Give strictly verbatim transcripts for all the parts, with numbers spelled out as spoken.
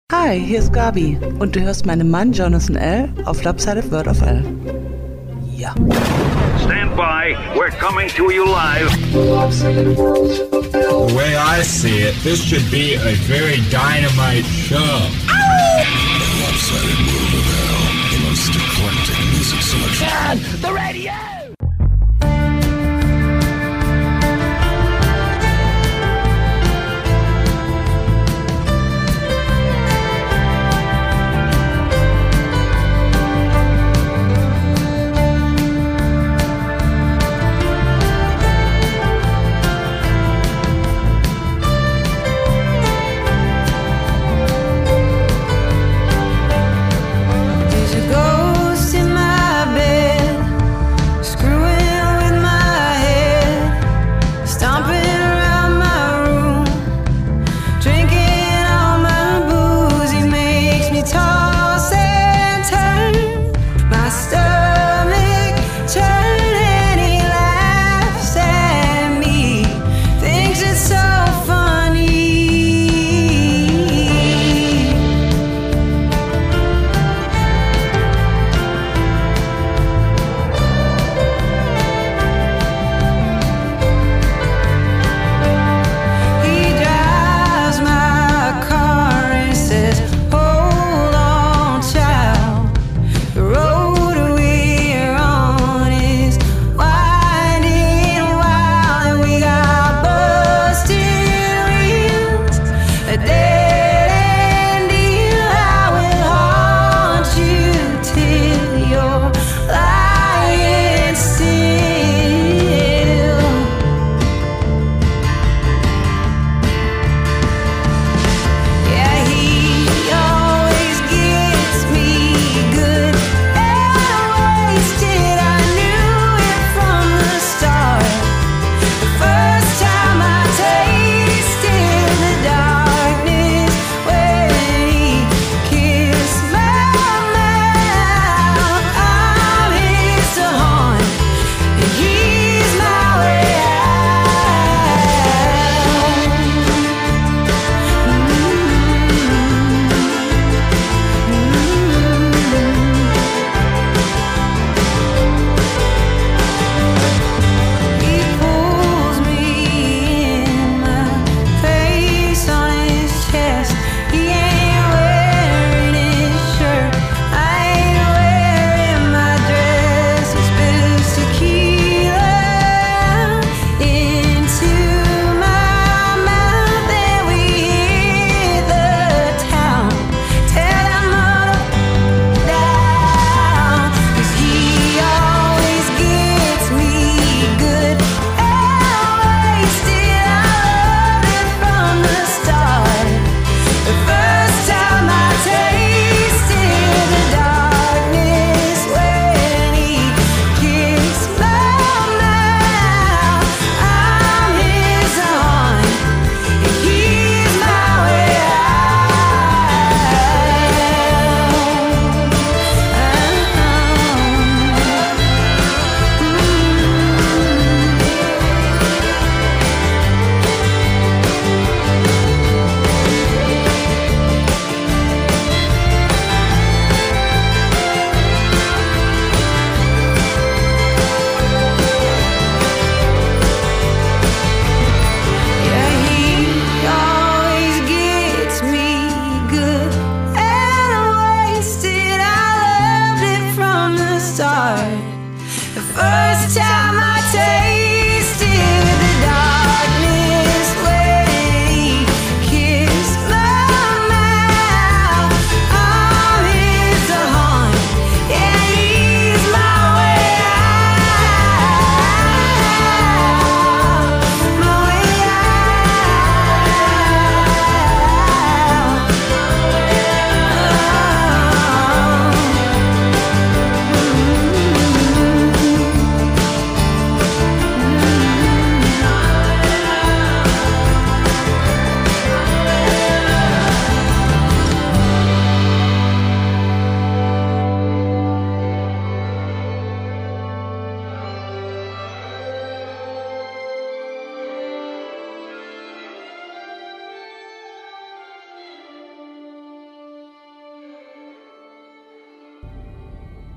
Hi, hier ist Gabi und du hörst meinen Mann Jonathan L. auf Lopsided Word of L. Ja. Stand by, we're coming to you live. The way I see it, this should be a very dynamite show. Lopsided World of L, the most eclectic music selection. Man, the radio!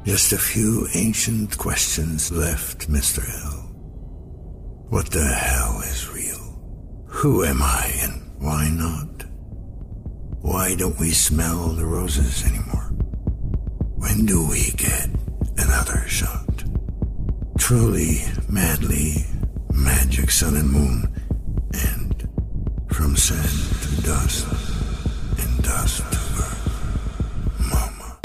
Just a few ancient questions left, Mister L. What the hell is real? Who am I and why not? Why don't we smell the roses anymore? When do we get another shot? Truly, madly, magic sun and moon, and from sand to dust, and dust to earth, mama.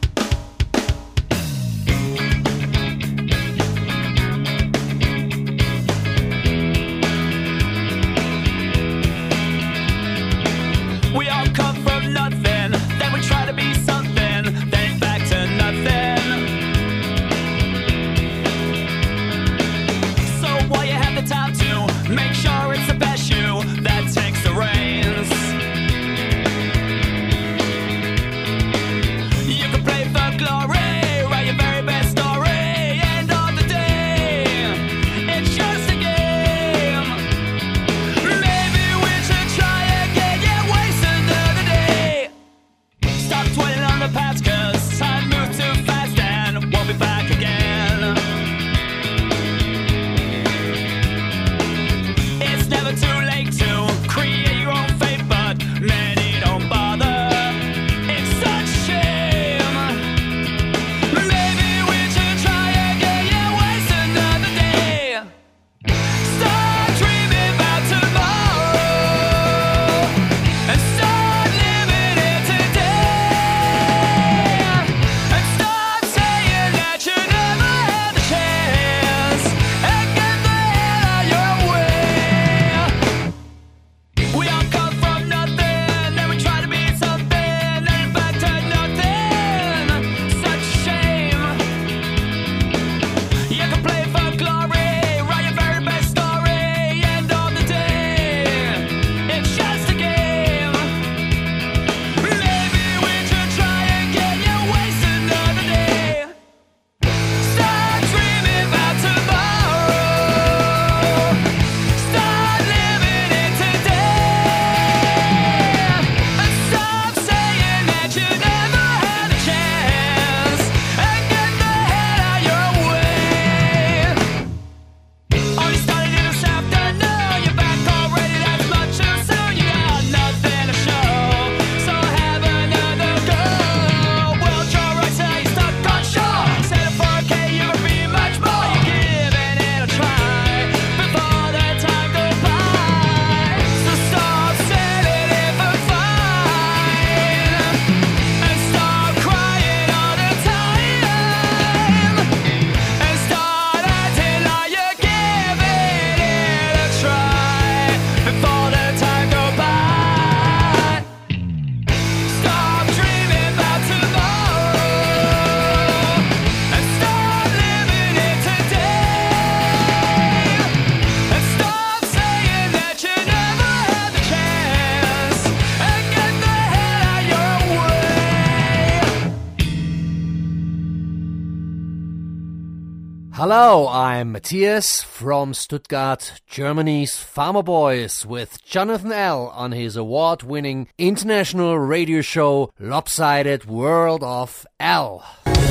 We all come from nothing, then we try to be something, then it's back to nothing. So while you have the time to make sure it's the best you that takes the reins. You can play for glory, write your very best story, end of the day, it's just a game. Maybe we should try again, yeah, waste another day. Stop dwelling on the past, cause time moves too fast and won't be back again. It's never too late to create your own fate, but many don't bother. It's such a shame. Maybe we should try again, yeah, waste another day. Start dreaming about tomorrow and start living it today. And stop saying that you never had the chance and get the hell out your way. We all come from nothing, then we try to be something, then back to nothing. Such a shame. You can play for glory, write your very best story, end of the day, it's just a game. Maybe we should try again, yeah, waste another day. Start dreaming about tomorrow, start living it today, and stop saying that you never had a chance and get the hell out your way. Only started in this afternoon, you're back already, that's much too soon. You got nothing to show, so have another go. World your right side, stuck on shore. Set up for a K, you could be much more. You're giving it a try before the time goes by. So stop setting it for fine and stop crying all the time and start acting like you're giving it a try before the time goes by. Stop dreaming about tomorrow and start living it today. And stop saying that you never had the chance and get the hell out your way. Hello, I'm Matthias from Stuttgart, Germany's Farmer Boys, with Jonathan L. on his award-winning international radio show Lopsided World of L.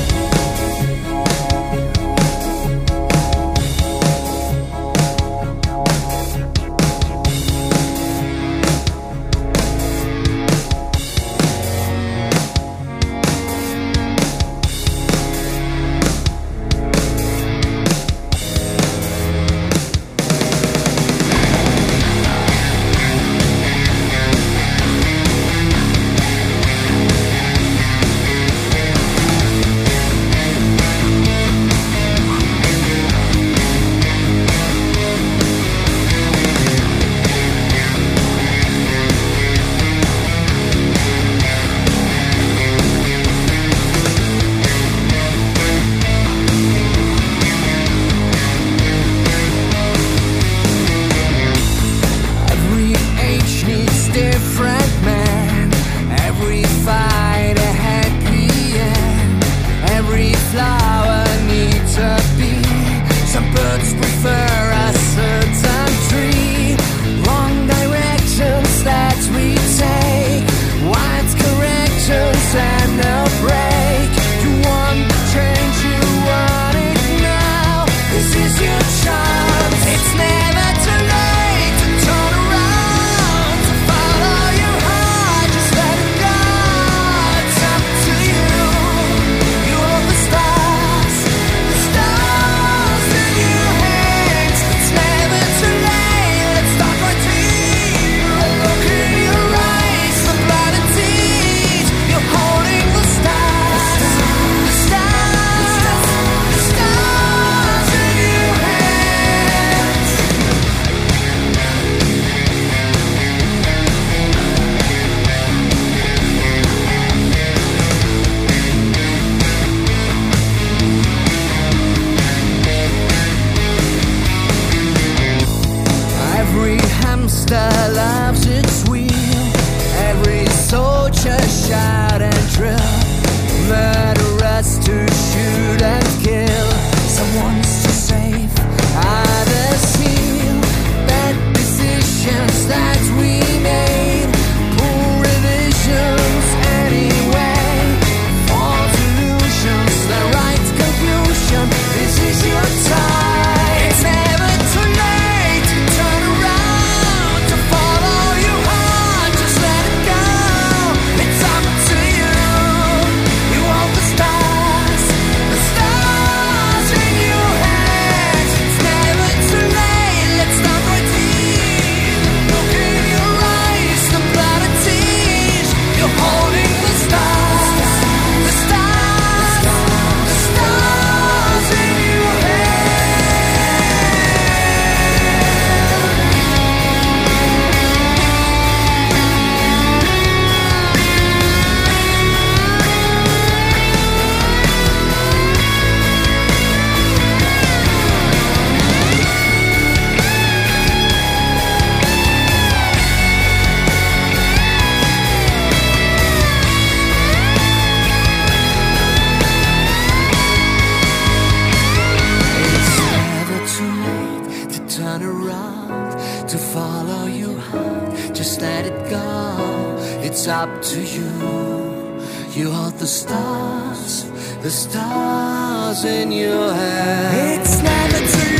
Every age needs different men. Every fight a happy end. Every flower needs a bee. Some birds prefer a certain tree. Wrong directions that we take. Wise corrections and a break. You want change. up to you. You hold the stars, the stars in your hand. It's never too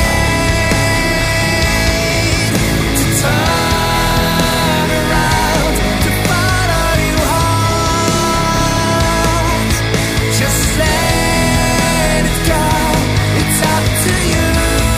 late to turn around, to follow your heart. Just let it go, it's up to you.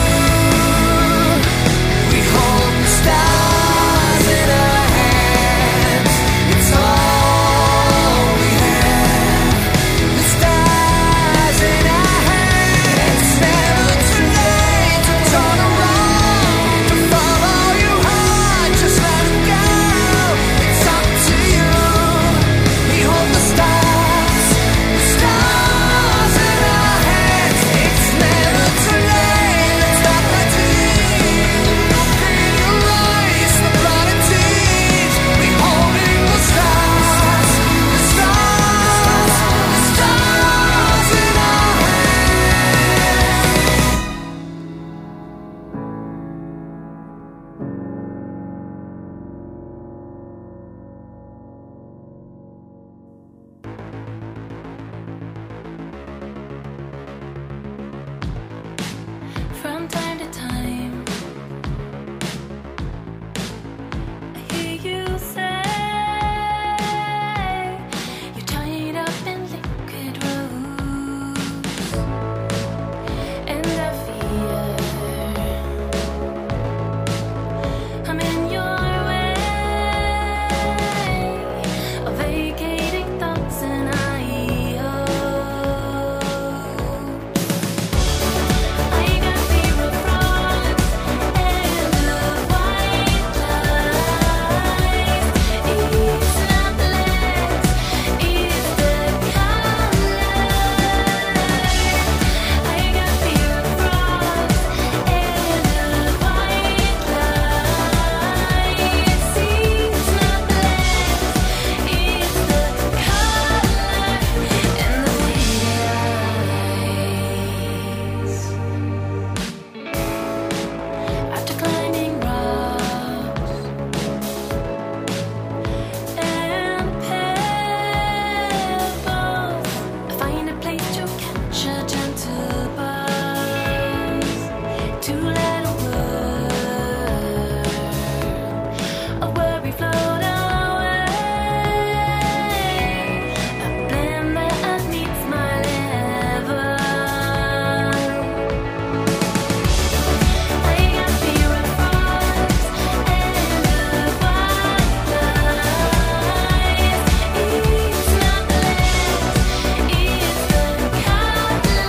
We hold the stars in our hands, it's all we have. The stars in our hands. It's never too late to turn around, to follow your heart. Just let it go, it's up to you. We hold the stars, the stars in our hands. It's never too late, let's stop the dream. Look in your eyes, the blood and tears. We holding the stars, the stars, the stars in our hands. From time to time, I hear you say you're tied up in liquid rose, and I fear I'm in your way of vacating thoughts, and I hope I got fear of frogs and the white lies. It's not the legs, it's the color. I got fear of frogs and the white lies. It's not the legs, it's the color and the eyes. After climbing rocks and pebbles, I find a place to catch a gentle buzz, to let a world of worry float away. A blend that meets my level. I got fear of frogs and the white lies. It's not the legs, it's the color.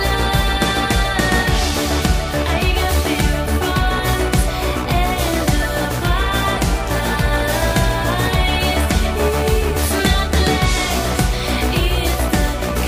I got fear of frogs and the white lies. It's not the legs, it's the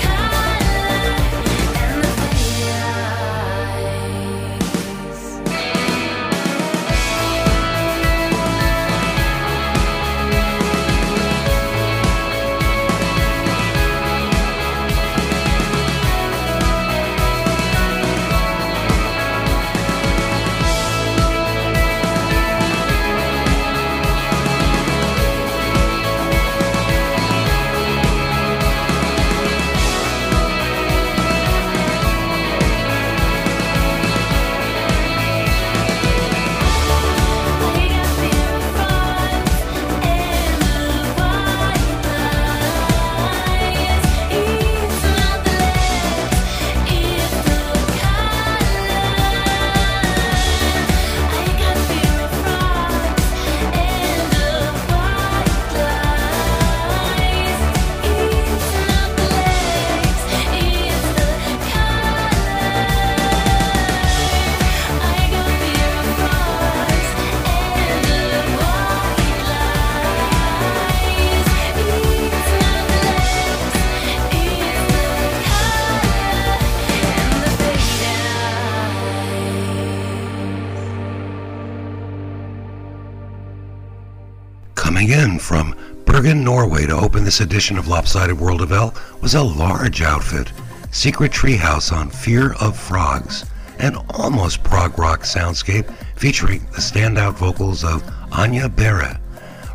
Coming in from Bergen, Norway to open this edition of Lopsided World of L was a large outfit, Secret Treehouse on Fear of Frogs, an almost prog rock soundscape featuring the standout vocals of Anja Bera.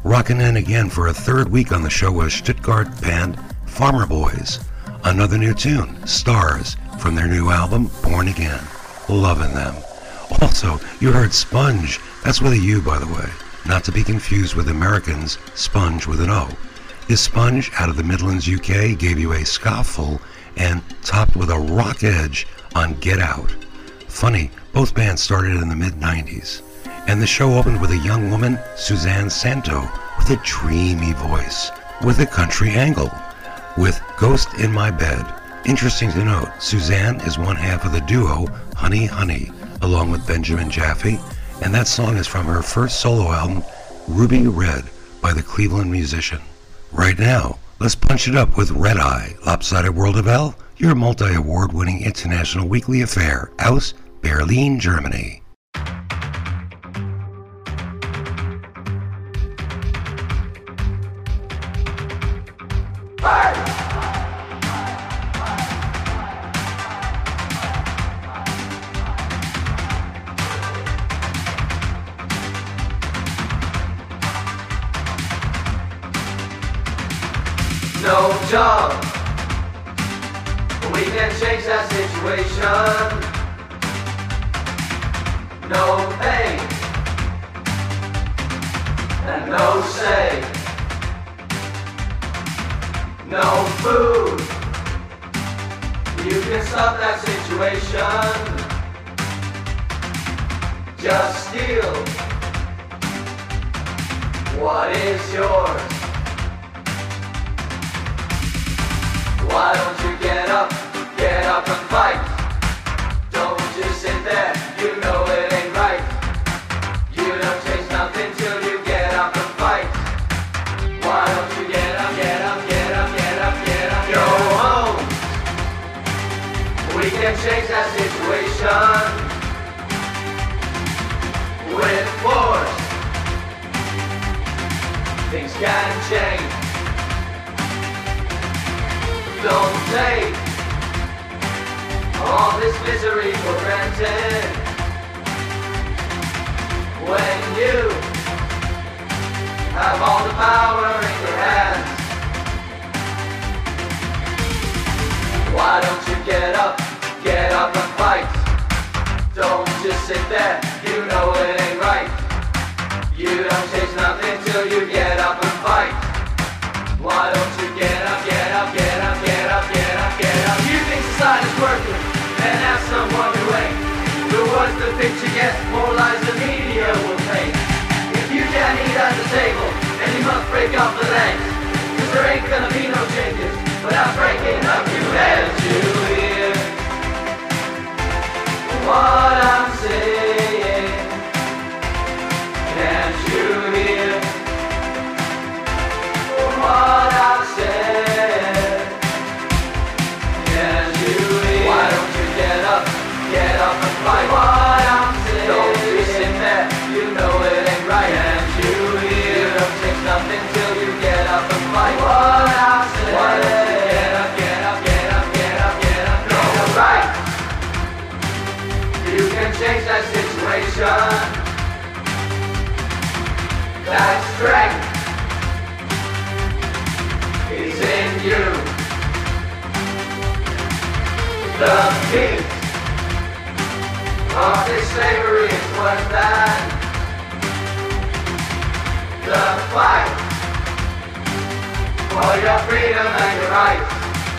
Rocking in again for a third week on the show was Stuttgart band Farmer Boys. Another new tune, Stars, from their new album, Born Again. Loving them. Also, you heard Sponge. That's with a U, by the way. Not to be confused with Americans' Sponge with an O. This Sponge out of the Midlands, U K, gave you a ska-full and topped with a rock edge on Get Out. Funny, both bands started in the mid nineties. And the show opened with a young woman, Suzanne Santo, with a dreamy voice, with a country angle, with Ghost in My Bed. Interesting to note, Suzanne is one half of the duo Honey Honey, along with Benjamin Jaffe, and that song is from her first solo album, Ruby Red, by the Cleveland musician. Right now, let's punch it up with Red Eye, Lopsided World of L, your multi-award winning international weekly affair, aus Berlin, Germany. No job, we can change that situation. No pay, and no say. No food, you can stop that situation. Just steal what is yours. Why don't you get up, get up and fight? Don't just sit there, you know it ain't right. You don't change nothing till you get up and fight. Why don't you get up, get up, get up, get up, get up, go home. We can change that situation with force. Things can change. Don't take all this misery for granted. When you have all the power in your hands, why don't you get up, get up and fight? Don't just sit there, you know it ain't right. You don't change nothing till you get up and fight. Why don't you get up, get up, get up, get up, get up, get up? You think society's working, and have someone to wait. The worse the picture gets, more lies the media will take. If you can't eat at the table, then you must break up the legs. Cause there ain't gonna be no changes without breaking up your heads. You hear what I'm saying? Can't you hear what I've said? Can you hear? Why don't you get up, get up and fight what I'm saying? Don't you sit there, you know it ain't right. Can't you hear? You don't change nothing till you get up and fight what I've said. Why don't you get up, get up, get up, get up, get up, get up, right? You can change that situation. That strength is in you. The peace of this slavery is worse than the fight for your freedom and your rights.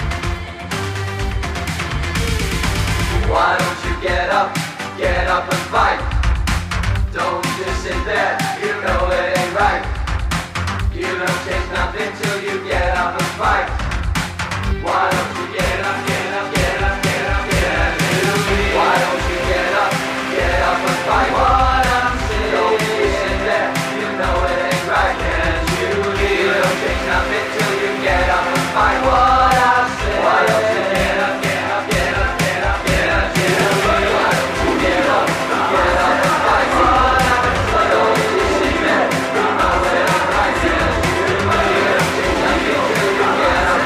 Why don't you get up, get up and fight? Don't just sit there, you know it ain't right. You don't change nothing till you get up and fight. Why don't you get up, get up, get up, get up, get up? Why don't you get up, get up and fight what I'm saying? Don't you sit there, you know it ain't right. Can't you hear? You don't change nothing till you get up and fight what I'm saying. Why don't you get up, get up, get up, get up, get up, get up? Why don't you get up, get up and fight what I'm saying? Don't you sit there, you know it ain't right. Can't you hear? You don't change nothing till you get up.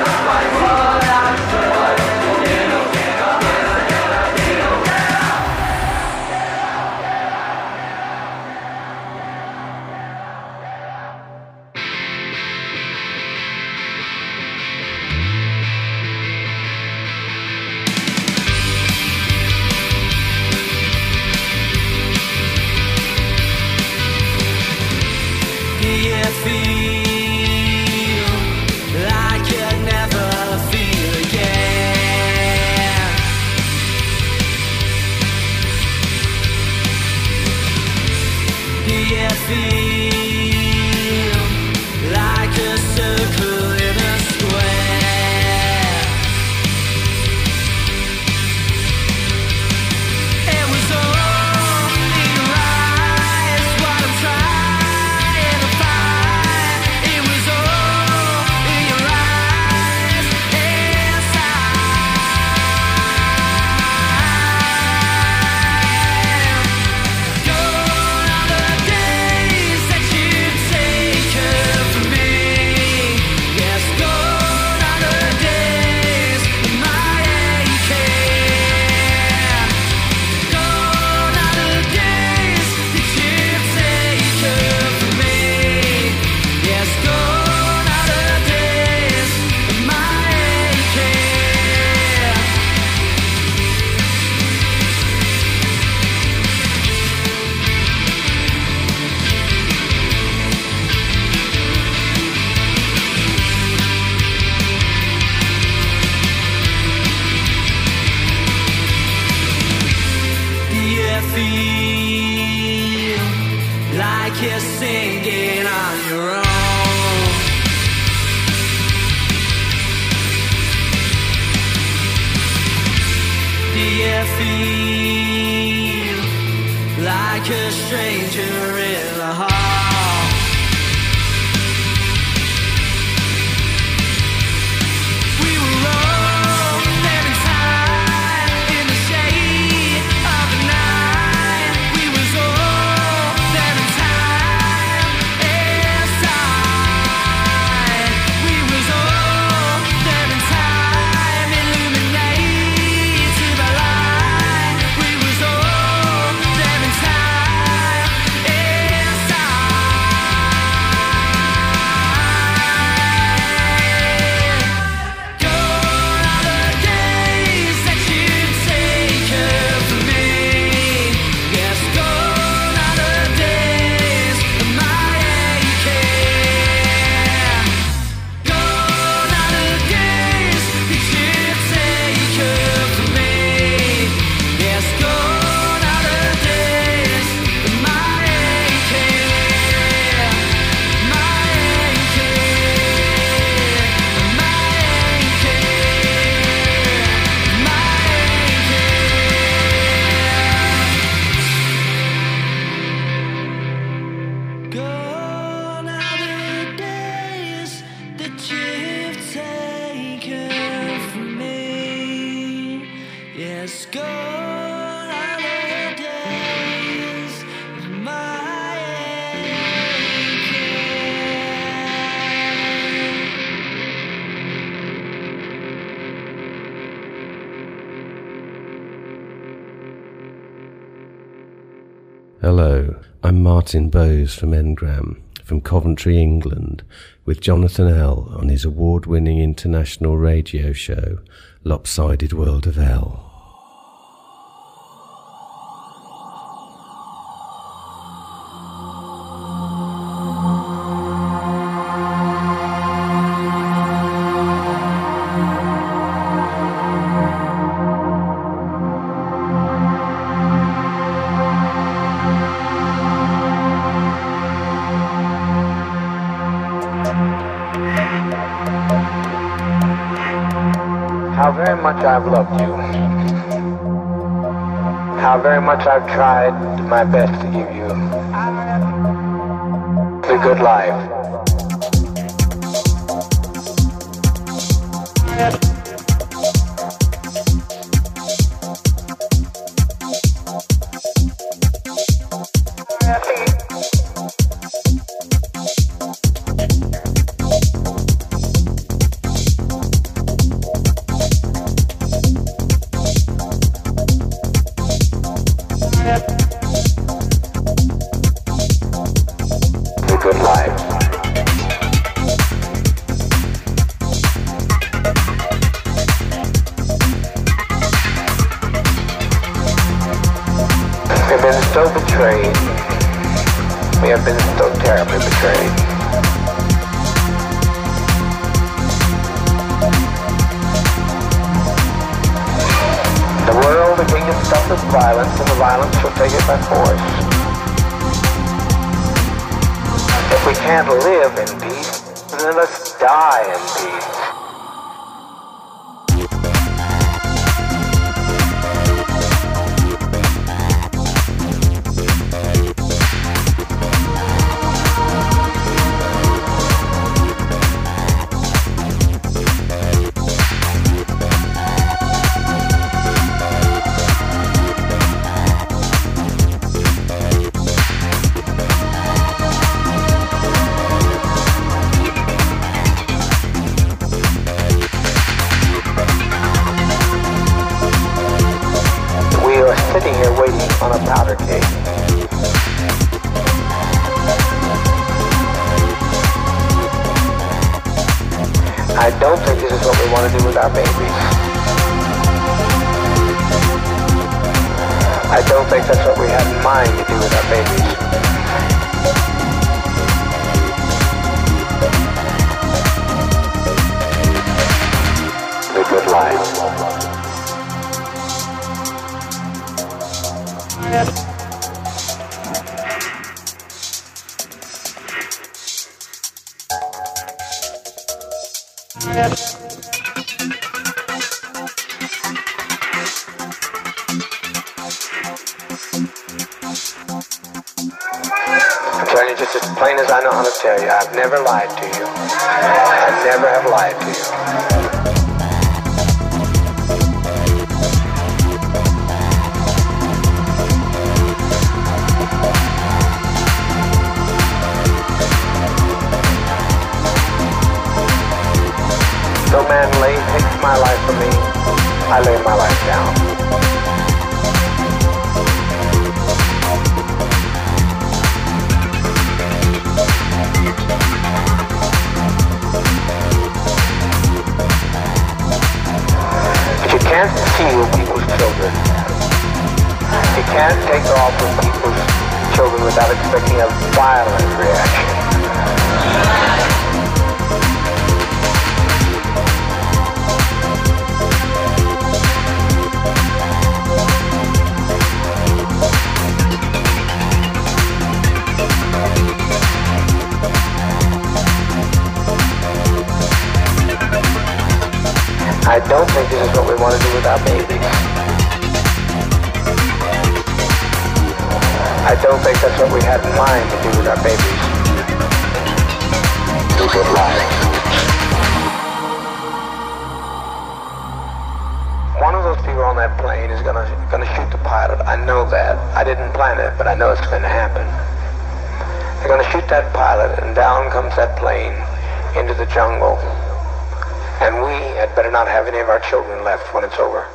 feel like a stranger in the hall. We were all there in time, in the shade of the night. We was all there in time, inside. We was all there in time, illuminated by light. We was all there in time, inside. Gone are the days that you've taken from me. Yes, gone are the days of my aching. Gone are the days that you've taken from me. Yes, gone are the days of my aching. My aching. My aching. My aching. Gone are the days that you've taken from me. Yes, gone are the days of my Hello, I'm Martin Bowes from Engram, from Coventry, England, with Jonathan L. on his award-winning international radio show, Lopsided World of L. How very much I've loved you. How very much I've tried my best to give you the good life. The good life. We've been so betrayed. We have been so terribly betrayed. The world again suffers violence, and the violence shall take it by force. If we can't live in peace, then let's die in peace. Sitting here waiting on a powder keg. I don't think this is what we want to do with our babies. I don't think that's what we have in mind to do with our babies. The good life. telling you just as plain as I know how to tell you. I've never lied to you. I never have lied to you. No man lay, takes my life from me, I lay my life down. But you can't steal people's children. You can't take off from people's children without expecting a violent reaction. I don't think this is what we want to do with our babies. I don't think that's what we had in mind to do with our babies. Do good life. One of those people on that plane is gonna gonna shoot the pilot. I know that. I didn't plan it, but I know it's gonna happen. They're gonna shoot that pilot, and down comes that plane into the jungle. And we had better not have any of our children left when it's over.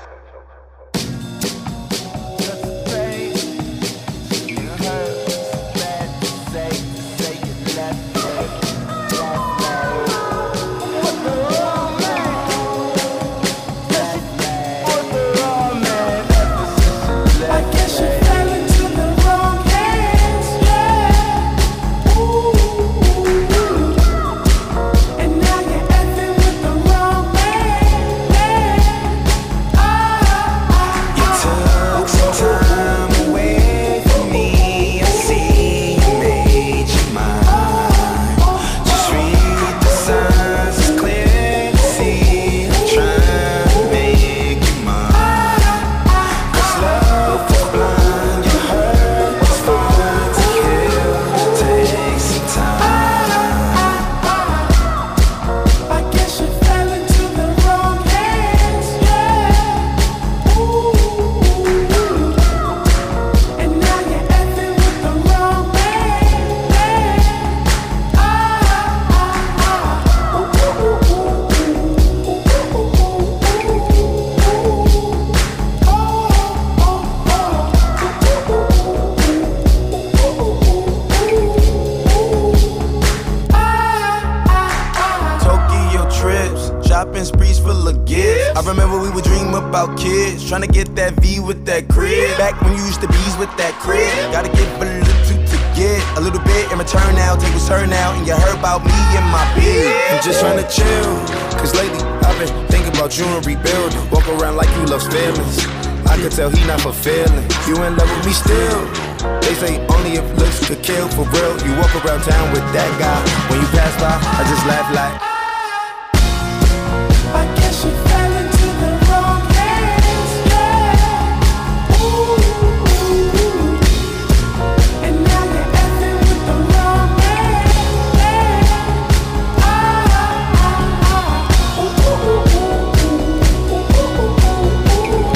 Tryna get that V with that crib. Back when you used to bees with that crib. Gotta give a little to get a little bit in return now. Take what's her now, and you heard about me and my bid. I'm just tryna chill, cause lately I've been thinking about you and rebuilding. Walk around like you love feelings. I could tell he not fulfilling. You in love with me still. They say only if looks could kill, for real. You walk around town with that guy. When you pass by, I just laugh like I guess you fell into the wrong hands, yeah. Ooh, and now you're effing with the wrong man, yeah. Ah, ah, ah. Ooh, ooh, ooh, ooh, ooh, ooh,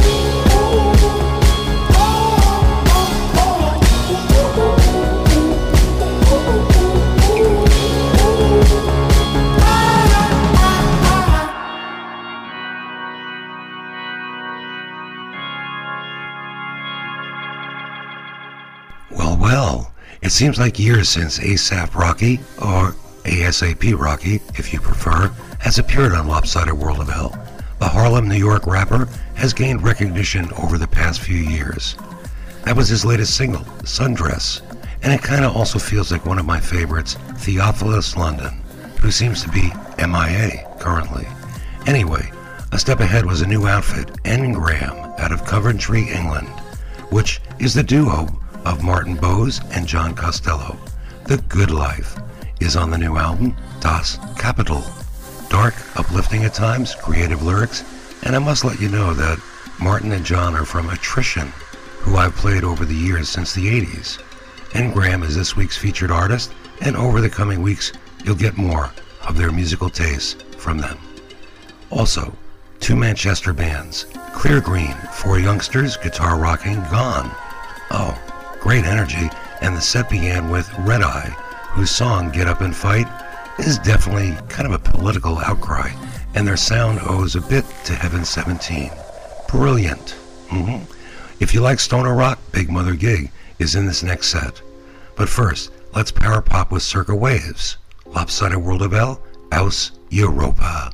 Well, well, it seems like years since ASAP Rocky, or ASAP Rocky, if you prefer, has appeared on Lopsided World of Hell. The Harlem, New York rapper has gained recognition over the past few years. That was his latest single, Sundress, and it kinda also feels like one of my favorites, Theophilus London, who seems to be M I A currently. Anyway, a step ahead was a new outfit, Ngram, out of Coventry, England, which is the duo of Martin Bose and John Costello. The Good Life is on the new album, Das Kapital. Dark, uplifting at times, creative lyrics, and I must let you know that Martin and John are from Attrition, who I've played over the years since the eighties. and Graham is this week's featured artist, and over the coming weeks, you'll get more of their musical tastes from them. Also, two Manchester bands, Clear Green, four youngsters, guitar rocking, Gone. Oh, great energy, and the set began with Red Eye, whose song Get Up and Fight is definitely kind of a political outcry, and their sound owes a bit to Heaven seventeen. Brilliant. Mm-hmm. If you like stoner rock, Big Mother Gig is in this next set. But first, let's power pop with Circa Waves, Lopsided World of L, Aus Europa.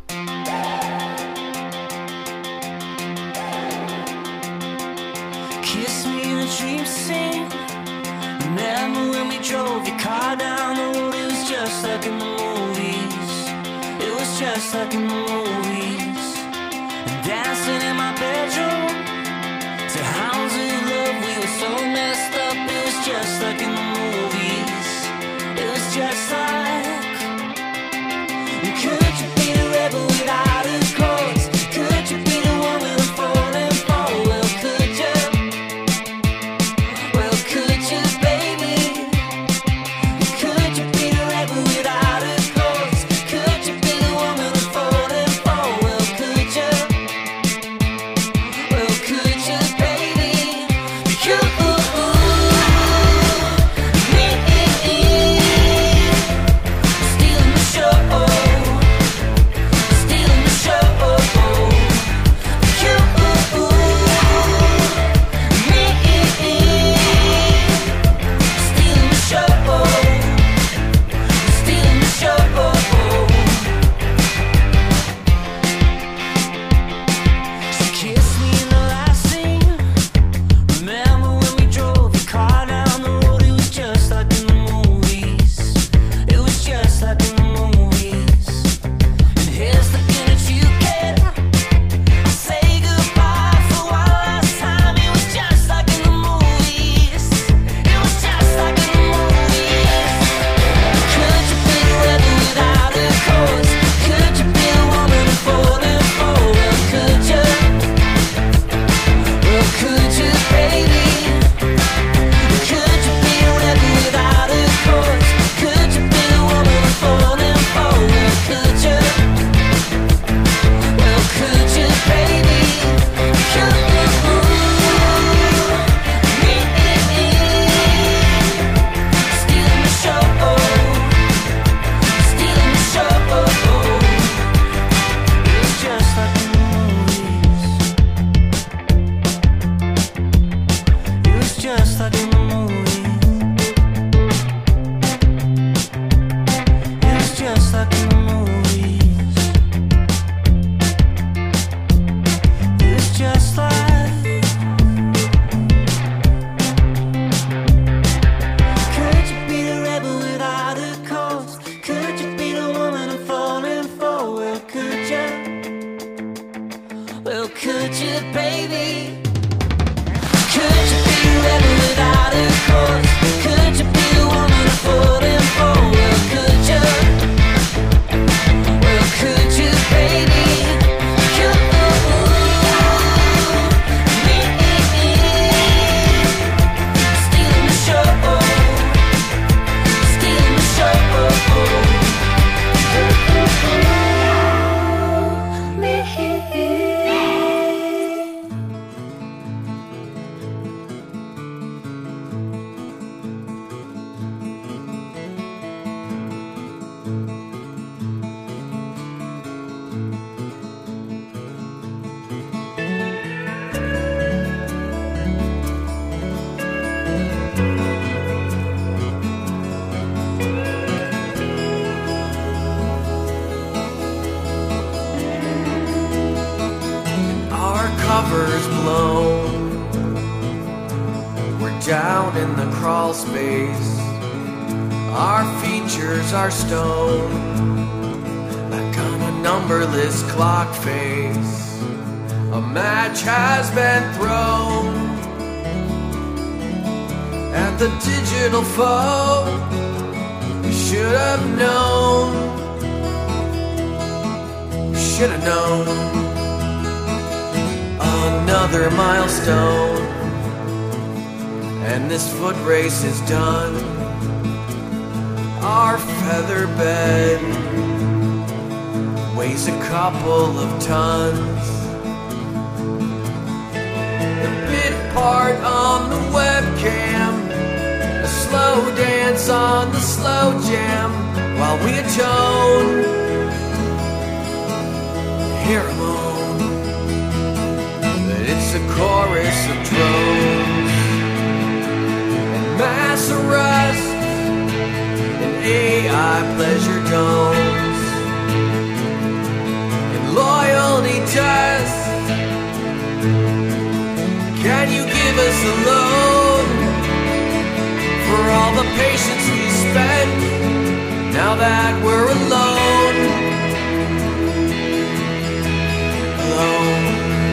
Kiss me in a dream scene. Remember when we drove your car down the road? It was just like in the movies. It was just like in the movies. And dancing in my bedroom to hounds of love. We were so messed up. It was just like in the movies. It was just like. Could you be the rebel without a cause? Could you be the one with a falling for? Well, could you? Well, could you, baby? Could you be the rebel without a cause? Could you be the one with a falling for? Well, could you? Well, could you, baby? You, me, stealing the show. Covers blown. We're down in the crawl space. Our features are stone, like on a numberless clock face. A match has been thrown at the digital foe. We should have known. We should have known. Another milestone, and this foot race is done. Our feather bed weighs a couple of tons. The bit part on the webcam, a slow dance on the slow jam, while we atone here alone. That it's a chorus of drones and mass arrest and A I pleasure domes and loyalty tests. Can you give us a loan for all the patience we spent now that we're alone? Alone.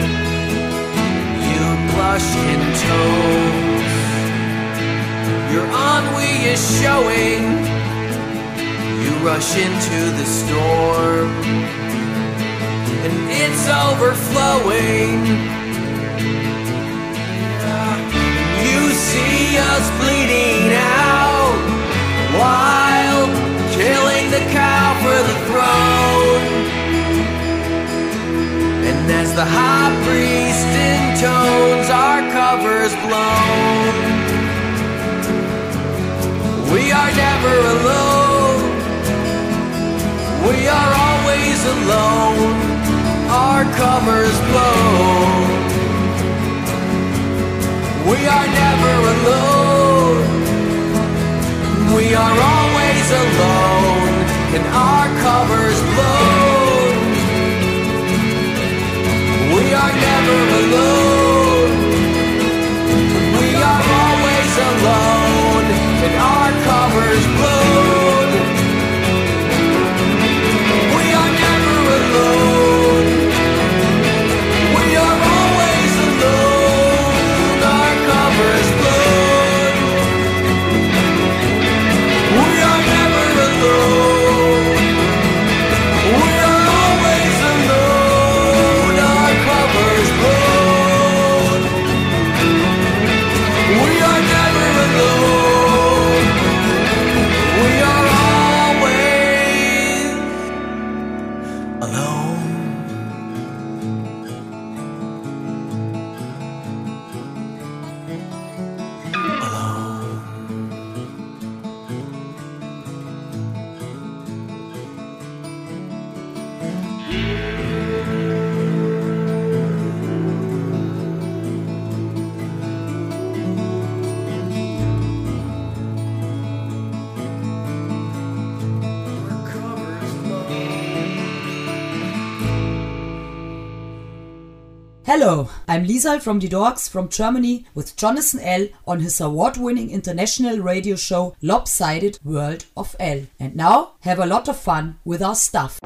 You blush in tones. Your ennui is showing. You rush into the storm and it's overflowing. You see us bleeding out while killing the cow for the throne. And as the high priest intones our covers blown, we are never alone. We are always alone. Our covers blown. We are never alone. We are always alone. And our covers blown. We are never alone. We are always alone. And our covers blown. We are never alone. We are always alone. Our covers blown. We are never alone. We are always alone. Our covers blown. We are never alone. We are always alone. Hello, I'm Lisa from the Dogs from Germany with Jonathan L. on his award-winning international radio show Lopsided World of L. And now, have a lot of fun with our stuff.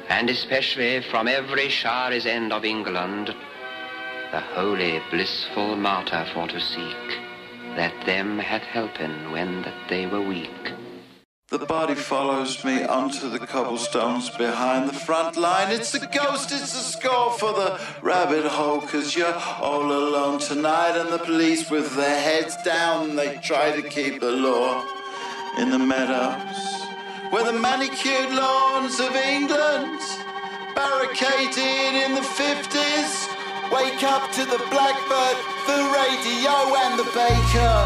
and especially from every showery's end of England, the holy, blissful martyr for to seek, that them hath helpen when that they were weak. The body follows me onto the cobblestones behind the front line. It's a ghost, it's a score for the rabbit hole, 'cause you're all alone tonight, and the police with their heads down, they try to keep the law in the meadows, where the manicured lawns of England, barricaded in the fifties, wake up to the blackbird, the radio and the baker.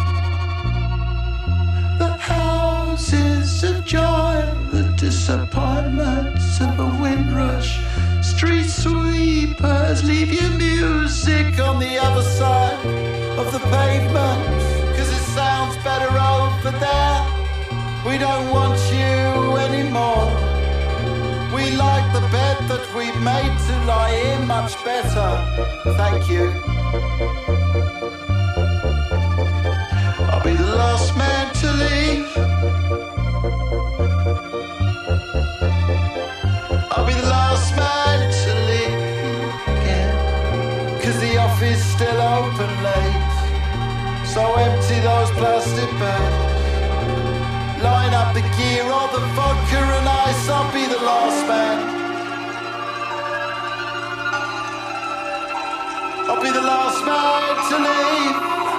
The houses of joy, the disappointments of a windrush. Street sweepers, leave your music on the other side of the pavement, 'cause it sounds better over there. We don't want you anymore. We like the bed that we made to lie in much better. Thank you. I'll be the last man to leave. I'll be the last man to leave again, 'cause the office still open late. So empty those plastic bags. Line up the gear, all the vodka and ice. I'll be the last man. I'll be the last man to leave.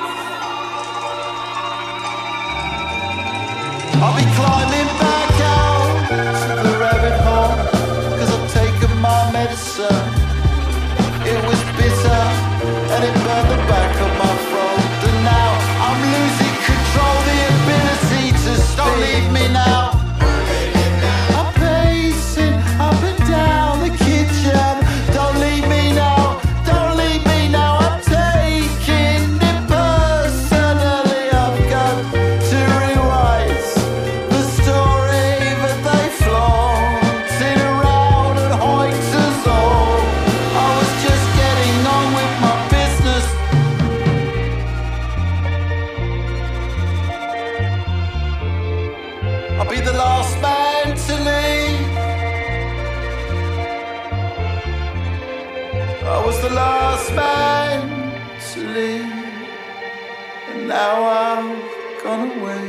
I'll be climbing back out to the rabbit hole, 'cause I've taken my medicine. It was bitter and it burned the back of my throat. And now I'm losing control, the ability to speak. Don't leave me now. I'm pacing up and down the kitchen. Don't leave me now. Don't leave me now. I'm taking it personally. I've got to rewrite the story that they flaunted around and hoiked us all. I was just getting on with my business. I'll be the last man to leave. I was the last man to leave, and now I've gone away.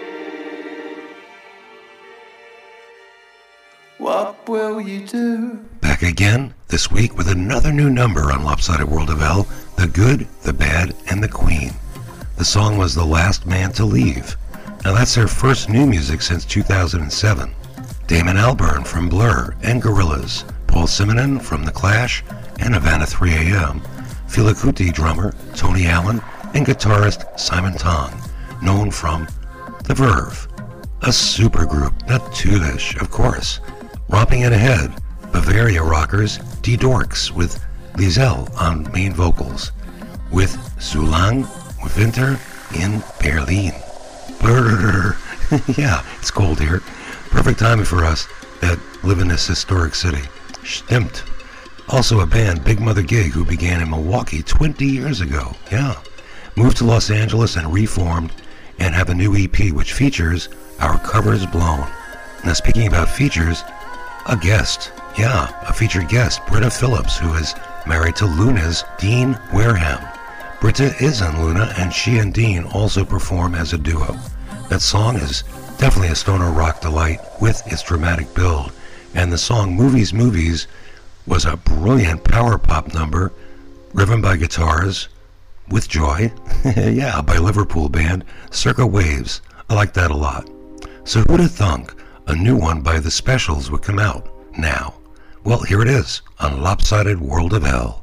What will you do? Back again this week with another new number on Lopsided World of L, The Good, the Bad, and the Queen. The song was The Last Man to Leave. Now that's their first new music since two thousand seven. Damon Albarn from Blur and Gorillaz, Paul Simonon from The Clash and Havana three a m, Fela Kuti drummer Tony Allen, and guitarist Simon Tong, known from The Verve. A supergroup, not Toolish, of course. Romping it ahead, Bavaria rockers Die Dorks with Liesel on main vocals, with So Lang Winter in Berlin. Brrr. Yeah, it's cold here. Perfect timing for us that live in this historic city. Stimmt. Also a band, Big Mother Gig, who began in Milwaukee twenty years ago. Yeah. Moved to Los Angeles and reformed and have a new E P which features Our Covers Blown. Now speaking about features, a guest. Yeah, a featured guest, Britta Phillips, who is married to Luna's Dean Wareham. Britta is in Luna, and she and Dean also perform as a duo. That song is definitely a stoner rock delight with its dramatic build, and the song Movies Movies was a brilliant power pop number driven by guitars with joy. Yeah, by Liverpool band Circa Waves. I like that a lot. So who'd have thunk a new one by The Specials would come out now? Well, here it is on Lopsided World of L.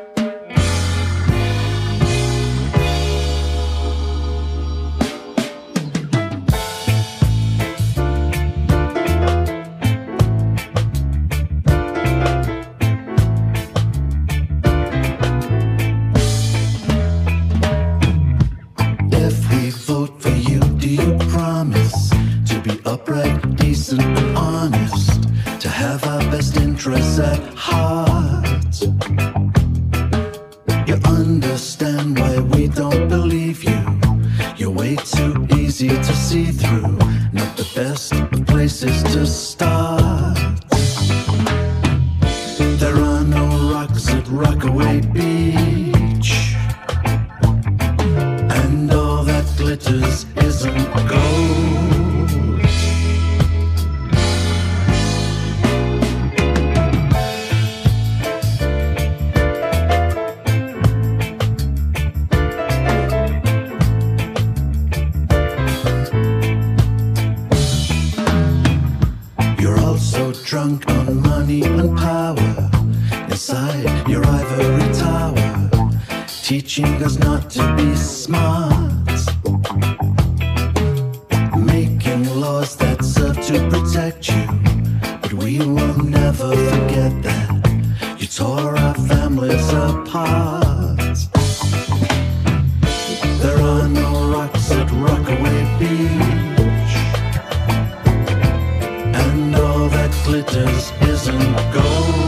Upright, decent, and honest, to have our best interests at heart. You understand why we don't believe you. You're way too easy to see through. Not the best of places to start. so drunk on money and power inside your ivory tower, teaching us not to be smart, making laws that serve to protect you. But we will never forget that you tore our families apart. There are no rocks at Rockaway Beach, and all that glitters isn't gold.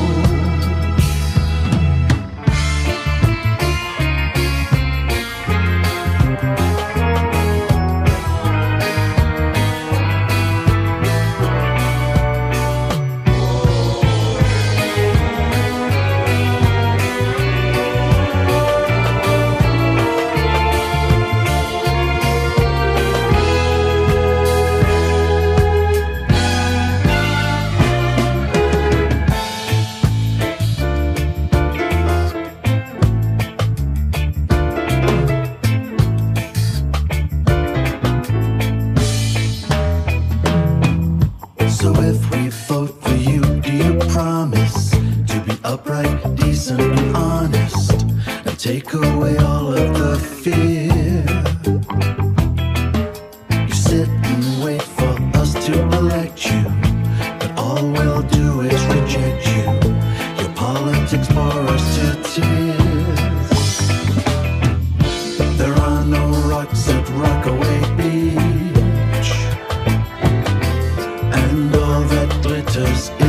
So if we vote for you, do you promise to be upright, decent and honest, and take away all of the fear? You sit and wait for us to elect you, but all we'll do is reject you. Your politics bore us to tears. There are no rocks at Rockaway Beach, and all that glitters